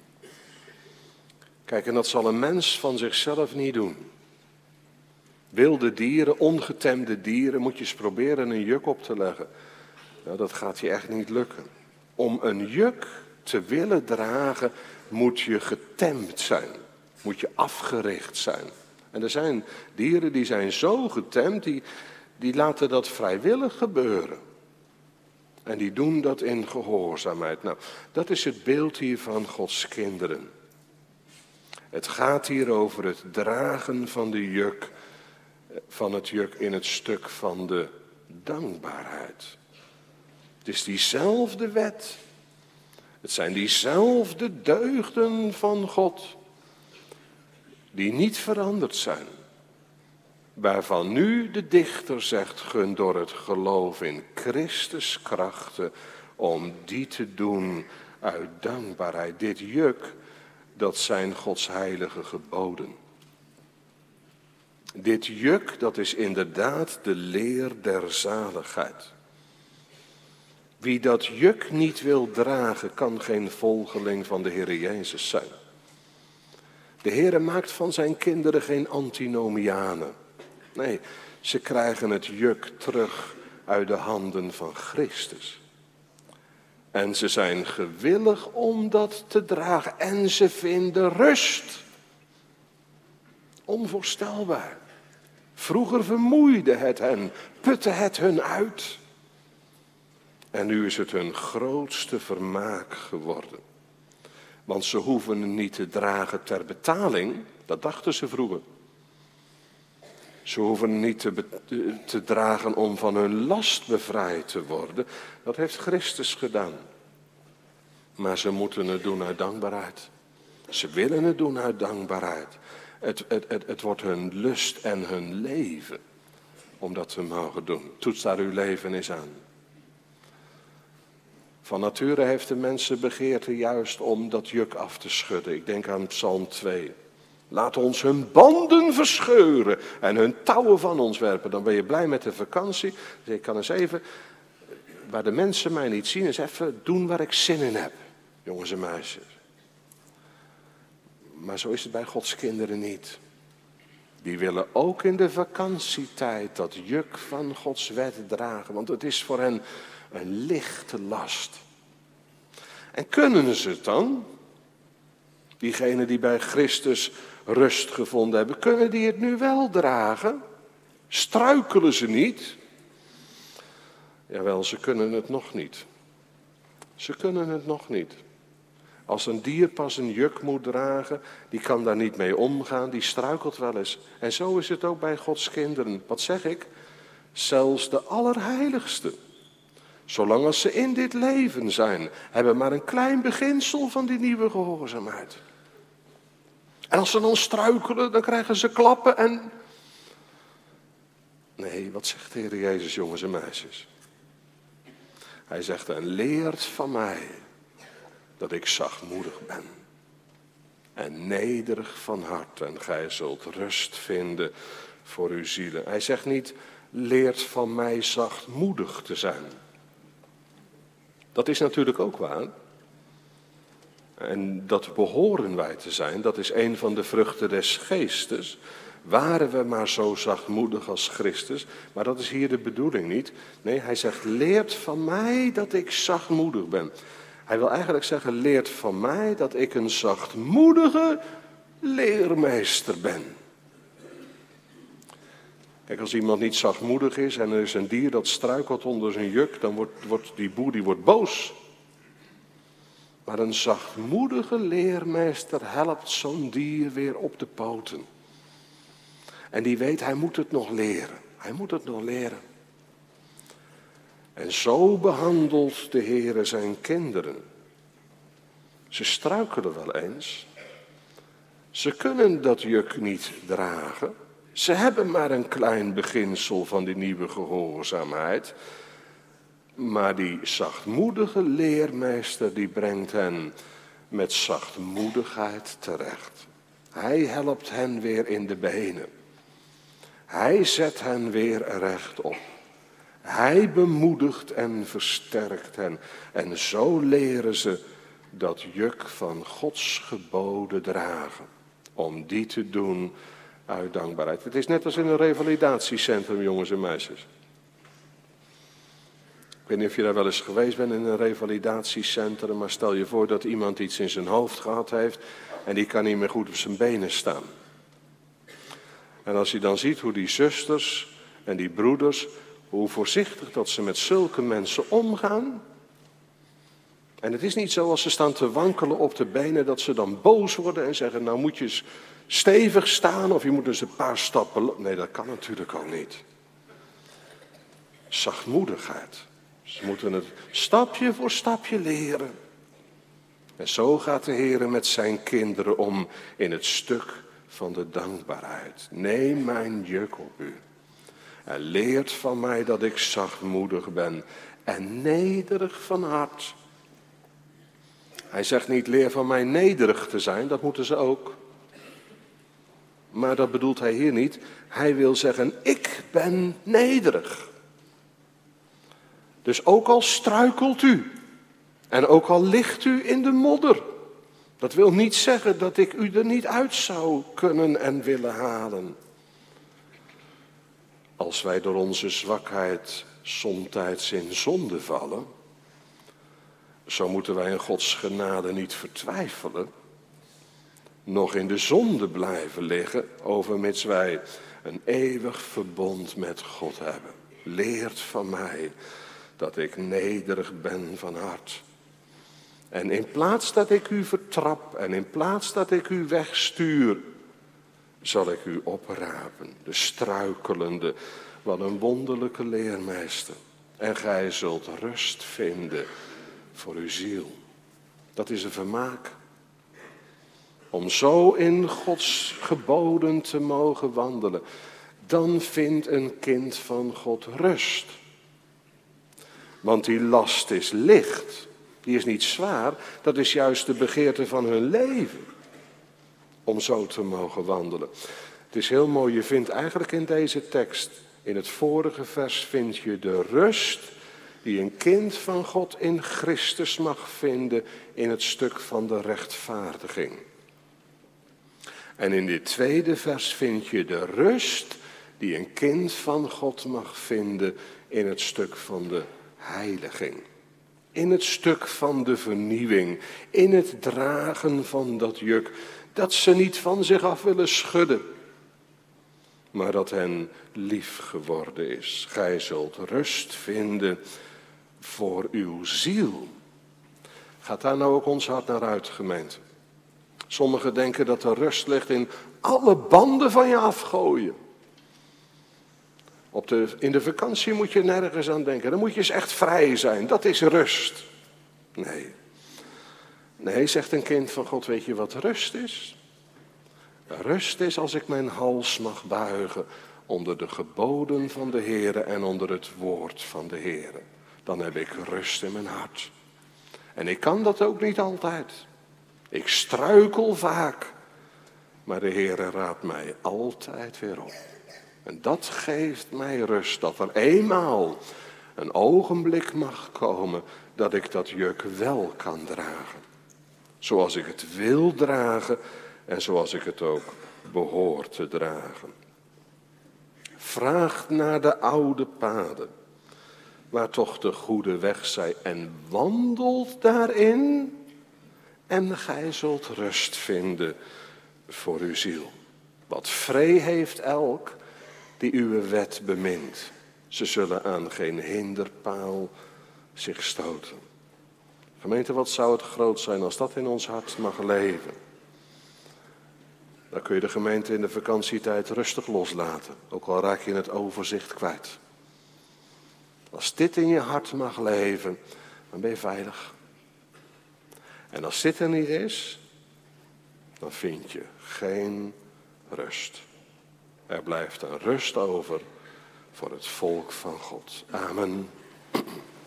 Kijk, en dat zal een mens van zichzelf niet doen. Wilde dieren, ongetemde dieren, moet je eens proberen een juk op te leggen. Nou, dat gaat je echt niet lukken. Om een juk te willen dragen, moet je getemd zijn. Moet je afgericht zijn. En er zijn dieren die zijn zo getemd, die, die laten dat vrijwillig gebeuren. En die doen dat in gehoorzaamheid. Nou, dat is het beeld hier van Gods kinderen. Het gaat hier over het dragen van de juk, van het juk in het stuk van de dankbaarheid. Het is diezelfde wet. Het zijn diezelfde deugden van God. Die niet veranderd zijn. Waarvan nu de dichter zegt, gun door het geloof in Christus krachten om die te doen uit dankbaarheid. Dit juk, dat zijn Gods heilige geboden. Dit juk, dat is inderdaad de leer der zaligheid. Wie dat juk niet wil dragen, kan geen volgeling van de Heer Jezus zijn. De Heer maakt van zijn kinderen geen antinomianen. Nee, ze krijgen het juk terug uit de handen van Christus. En ze zijn gewillig om dat te dragen. En ze vinden rust. Onvoorstelbaar. Vroeger vermoeide het hen, putte het hun uit. En nu is het hun grootste vermaak geworden. Want ze hoeven het niet te dragen ter betaling, dat dachten ze vroeger. Ze hoeven het niet te, be- te dragen om van hun last bevrijd te worden. Dat heeft Christus gedaan. Maar ze moeten het doen uit dankbaarheid. Ze willen het doen uit dankbaarheid. Het, het, het, het wordt hun lust en hun leven om dat te mogen doen. Toets daar uw leven eens aan. Van nature heeft de mensen begeerte juist om dat juk af te schudden. Ik denk aan Psalm twee. Laat ons hun banden verscheuren en hun touwen van ons werpen. Dan ben je blij met de vakantie. Dus ik kan eens even, waar de mensen mij niet zien, eens even doen waar ik zin in heb. Jongens en meisjes. Maar zo is het bij Gods kinderen niet. Die willen ook in de vakantietijd dat juk van Gods wet dragen. Want het is voor hen een lichte last. En kunnen ze het dan? Diegenen die bij Christus rust gevonden hebben, kunnen die het nu wel dragen? Struikelen ze niet? Jawel, ze kunnen het nog niet. Ze kunnen het nog niet. Als een dier pas een juk moet dragen, die kan daar niet mee omgaan, die struikelt wel eens. En zo is het ook bij Gods kinderen. Wat zeg ik? Zelfs de allerheiligsten, zolang als ze in dit leven zijn, hebben maar een klein beginsel van die nieuwe gehoorzaamheid. En als ze dan struikelen, dan krijgen ze klappen en... Nee, wat zegt de Heer Jezus, jongens en meisjes? Hij zegt, en leert van mij dat ik zachtmoedig ben en nederig van hart en gij zult rust vinden voor uw zielen. Hij zegt niet, leert van mij zachtmoedig te zijn. Dat is natuurlijk ook waar. En dat behoren wij te zijn, dat is een van de vruchten des geestes. Waren we maar zo zachtmoedig als Christus, maar dat is hier de bedoeling niet. Nee, hij zegt, leert van mij dat ik zachtmoedig ben. Hij wil eigenlijk zeggen, leert van mij dat ik een zachtmoedige leermeester ben. Kijk, als iemand niet zachtmoedig is en er is een dier dat struikelt onder zijn juk, dan wordt, wordt die boer die wordt boos. Maar een zachtmoedige leermeester helpt zo'n dier weer op de poten. En die weet, hij moet het nog leren. Hij moet het nog leren. En zo behandelt de Heere zijn kinderen. Ze struikelen wel eens. Ze kunnen dat juk niet dragen. Ze hebben maar een klein beginsel van die nieuwe gehoorzaamheid. Maar die zachtmoedige leermeester die brengt hen met zachtmoedigheid terecht. Hij helpt hen weer in de benen. Hij zet hen weer rechtop. Hij bemoedigt en versterkt hen. En zo leren ze dat juk van Gods geboden dragen. Om die te doen uit dankbaarheid. Het is net als in een revalidatiecentrum, jongens en meisjes. Ik weet niet of je daar wel eens geweest bent in een revalidatiecentrum. Maar stel je voor dat iemand iets in zijn hoofd gehad heeft. En die kan niet meer goed op zijn benen staan. En als je dan ziet hoe die zusters en die broeders, hoe voorzichtig dat ze met zulke mensen omgaan. En het is niet zo als ze staan te wankelen op de benen, dat ze dan boos worden en zeggen, nou moet je eens stevig staan of je moet eens een paar stappen. Nee, dat kan natuurlijk ook niet. Zachtmoedigheid. Ze moeten het stapje voor stapje leren. En zo gaat de Heer met zijn kinderen om in het stuk van de dankbaarheid. Neem mijn juk op u. En leert van mij dat ik zachtmoedig ben en nederig van hart. Hij zegt niet, leer van mij nederig te zijn, dat moeten ze ook. Maar dat bedoelt hij hier niet. Hij wil zeggen, ik ben nederig. Dus ook al struikelt u en ook al ligt u in de modder. Dat wil niet zeggen dat ik u er niet uit zou kunnen en willen halen. Als wij door onze zwakheid somtijds in zonde vallen, zo moeten wij in Gods genade niet vertwijfelen, nog in de zonde blijven liggen, overmits wij een eeuwig verbond met God hebben. Leert van mij dat ik nederig ben van hart. En in plaats dat ik u vertrap en in plaats dat ik u wegstuur, zal ik u oprapen, de struikelende, wat een wonderlijke leermeester. En gij zult rust vinden voor uw ziel. Dat is een vermaak. Om zo in Gods geboden te mogen wandelen, dan vindt een kind van God rust. Want die last is licht, die is niet zwaar, dat is juist de begeerte van hun leven. Om zo te mogen wandelen. Het is heel mooi, je vindt eigenlijk in deze tekst, in het vorige vers vind je de rust die een kind van God in Christus mag vinden in het stuk van de rechtvaardiging. En in dit tweede vers vind je de rust die een kind van God mag vinden in het stuk van de heiliging. In het stuk van de vernieuwing, in het dragen van dat juk, dat ze niet van zich af willen schudden, maar dat hen lief geworden is. Gij zult rust vinden voor uw ziel. Gaat daar nou ook ons hart naar uit, gemeente? Sommigen denken dat er rust ligt in alle banden van je afgooien. Op de, in de vakantie moet je nergens aan denken. Dan moet je eens echt vrij zijn. Dat is rust. Nee. Nee, zegt een kind van God, weet je wat rust is? Rust is als ik mijn hals mag buigen onder de geboden van de Heere en onder het woord van de Heere. Dan heb ik rust in mijn hart. En ik kan dat ook niet altijd. Ik struikel vaak. Maar de Heere raadt mij altijd weer op. En dat geeft mij rust, dat er eenmaal een ogenblik mag komen dat ik dat juk wel kan dragen. Zoals ik het wil dragen en zoals ik het ook behoor te dragen. Vraagt naar de oude paden, waar toch de goede weg zij, en wandelt daarin en gij zult rust vinden voor uw ziel. Wat vree heeft elk die uw wet bemint. Ze zullen aan geen hinderpaal zich stoten. Gemeente, wat zou het groot zijn als dat in ons hart mag leven. Dan kun je de gemeente in de vakantietijd rustig loslaten. Ook al raak je het overzicht kwijt. Als dit in je hart mag leven, dan ben je veilig. En als dit er niet is, dan vind je geen rust. Er blijft een rust over voor het volk van God. Amen.